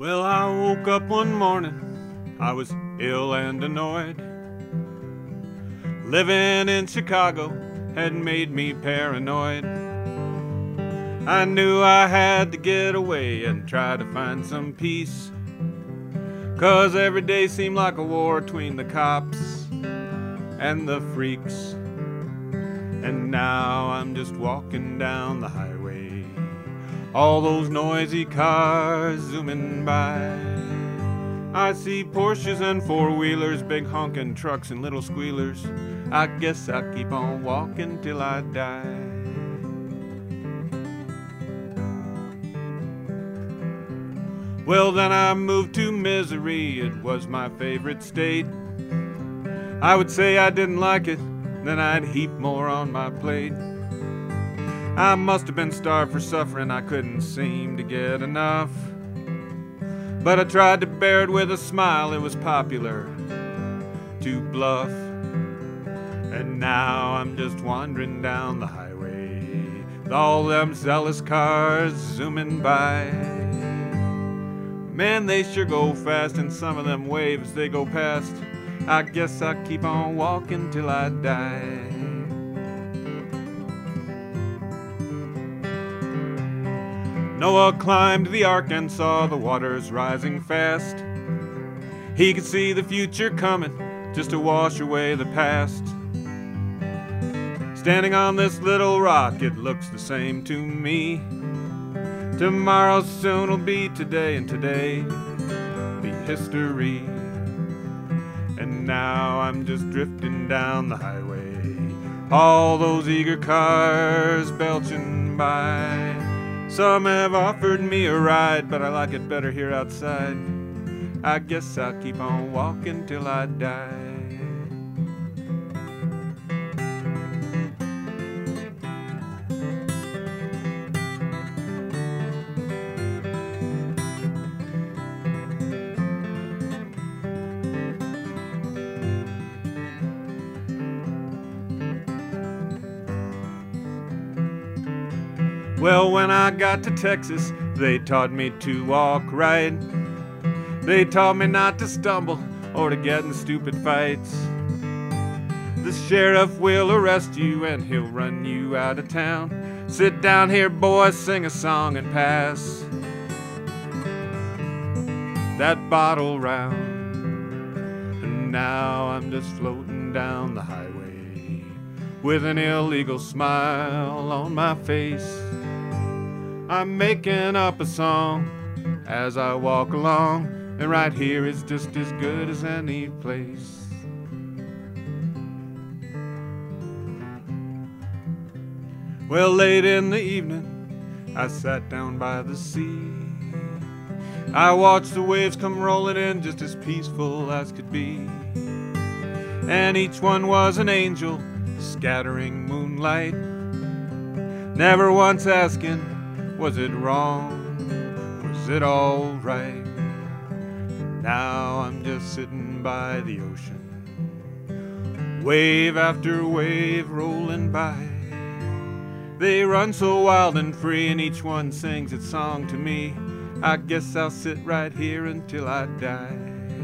Well, I woke up one morning, I was ill and annoyed. Living in Chicago had made me paranoid. I knew I had to get away and try to find some peace, 'cause every day seemed like a war between the cops and the freaks. And now I'm just walking down the highway, all those noisy cars zooming by. I see Porsches and four-wheelers, big honking trucks and little squealers. I guess I'll keep on walking till I die. Well, then I moved to Missouri, it was my favorite state. I would say I didn't like it, then I'd heap more on my plate. I must have been starved for suffering, I couldn't seem to get enough. But I tried to bear it with a smile, it was popular to bluff. And now I'm just wandering down the highway, with all them zealous cars zooming by. Man, they sure go fast, and some of them waves they go past. I guess I'll keep on walking till I die. Noah climbed the ark and saw the waters rising fast. He could see the future coming, just to wash away the past. Standing on this little rock, it looks the same to me. Tomorrow soon will be today, and today be history. And now I'm just drifting down the highway, all those eager cars belching by. Some have offered me a ride, but I like it better here outside. I guess I'll keep on walking till I die. Well, when I got to Texas, they taught me to walk right. They taught me not to stumble or to get in stupid fights. The sheriff will arrest you and he'll run you out of town. Sit down here, boys, sing a song and pass that bottle round. And now I'm just floating down the highway with an illegal smile on my face. I'm making up a song as I walk along, and right here is just as good as any place. Well, late in the evening, I sat down by the sea. I watched the waves come rolling in, just as peaceful as could be. And each one was an angel, scattering moonlight, never once asking, was it wrong? Was it all right? Now I'm just sitting by the ocean, wave after wave rolling by. They run so wild and free, and each one sings its song to me. I guess I'll sit right here until I die.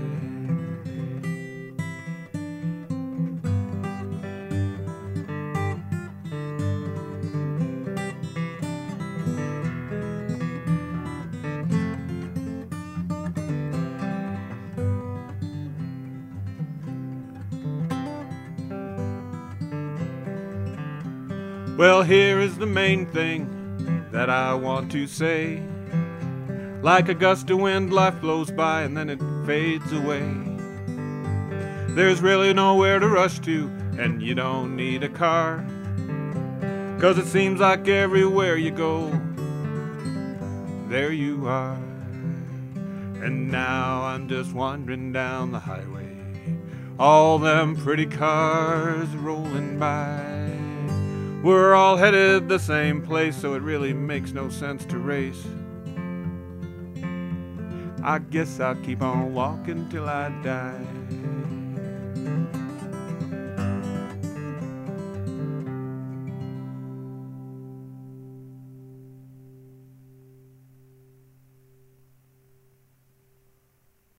Well, here is the main thing that I want to say. Like a gust of wind, life flows by and then it fades away. There's really nowhere to rush to, and you don't need a car, 'cause it seems like everywhere you go, there you are. And now I'm just wandering down the highway, all them pretty cars rolling by. We're all headed the same place, so it really makes no sense to race. I guess I'll keep on walking till I die.